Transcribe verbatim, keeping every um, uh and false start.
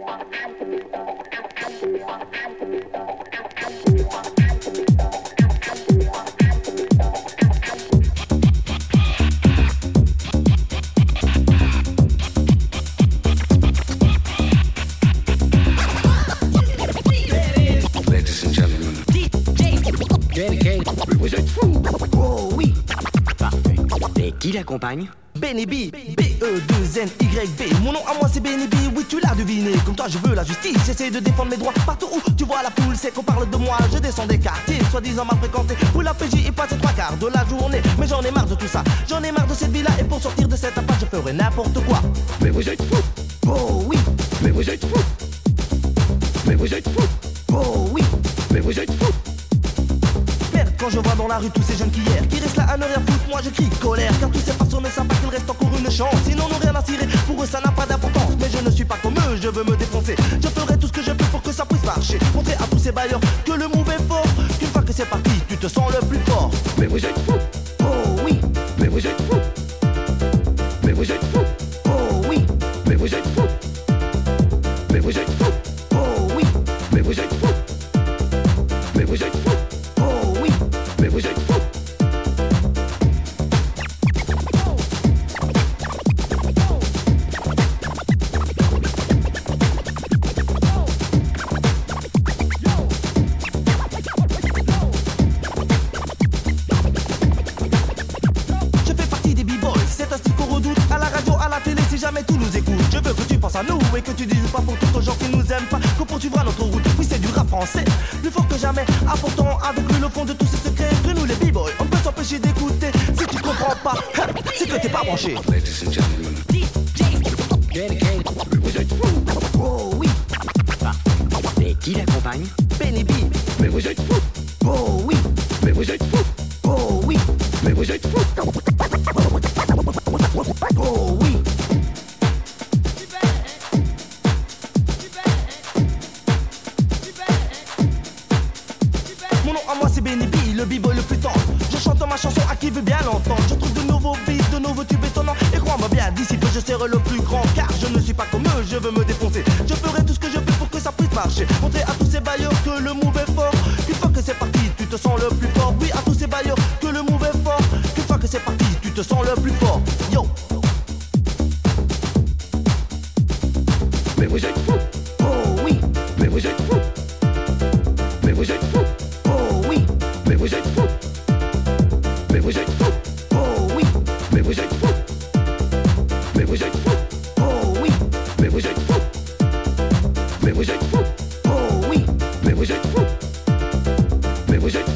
Qui l'accompagne? Benny B, B E deux N Y B. Mon nom à moi c'est Benny B, oui tu l'as deviné. Comme toi je veux la justice, j'essaie de défendre mes droits. Partout où tu vois la foule, c'est qu'on parle de moi. Je descends des quartiers, soi-disant mal fréquentés, où la P J y passe trois quarts de la journée. Mais j'en ai marre de tout ça, j'en ai marre de cette vie-là. Et pour sortir de cette impasse, je ferai n'importe quoi. Mais vous êtes fous. Oh oui. Mais vous êtes fous. Mais vous êtes fous. Oh oui. Mais vous êtes fous. Merde, quand je vois dans la rue tous ces jeunes qui hier, qui restent là à ne rien foutre, moi je crie colère. Car tous ces farceurs ne savent pas qu'il reste encore une chance. Sinon n'ont rien à cirer, pour eux ça n'a pas d'importance. Mais je ne suis pas comme eux, je veux me défoncer. Je ferai tout ce que je peux pour que ça puisse marcher. Montrer à tous ces bailleurs que le move est fort. Qu'une fois que c'est parti, tu te sens le plus fort. Mais vous êtes fous. Oh oui. Mais vous êtes fous. Mais vous êtes fous. Oh oui. Mais vous êtes fous. Mais vous êtes fous. Oh oui. Mais vous êtes fous. Mais vous êtes fous. Oh oui. Mais vous êtes fous. Je fais partie des b-boys, c'est un style qu'on redoute. À la radio, à la télé, si jamais tout nous écoute. Je veux que tu penses à nous et que tu dises pas pour tous aux gens qui nous aiment pas qu'on poursuivra notre route. Oui, c'est du rap français, plus fort que jamais. Apportons avec lui le fond de tous ces secrets que nous les b-boys, on peut s'empêcher d'écouter. Si tu comprends pas, c'est que t'es pas branché. Ladies and gentlemen. Mais vous êtes fous. Oh oui. Et qui l'accompagne? Benny B. Mais vous êtes fous. Oh oui. Mais vous êtes fous. Oh oui. Mais vous êtes fous. Oh oui. Mon nom à moi c'est Benny B, le b-boy le plus tendre. Je chante ma chanson à qui veut bien l'entendre. Je trouve de nouveaux beats, de nouveaux tubes étonnants. Et crois-moi bien, d'ici peu je serai le plus grand. Car je ne suis pas comme eux, je veux me défoncer. Je ferai tout ce que je peux pour que ça puisse marcher. Montrer à tous ces bailleurs que le move est fort. Une fois que c'est parti, tu te sens le plus fort. Oui, à tous ces bailleurs que le move est fort. Une fois que c'est parti, tu te sens le plus fort. Yo. Mais vous êtes fous. Oh oui. Mais vous êtes fous. Mais vous êtes fous. Oh oui. Mais vous êtes fous. Mais vous êtes fous. Oh oui. Mais vous êtes fous. Mais vous êtes fous. Oh oui. Mais vous êtes fous. Mais vous êtes fous. Oh oui. Mais vous êtes fous. Mais vous êtes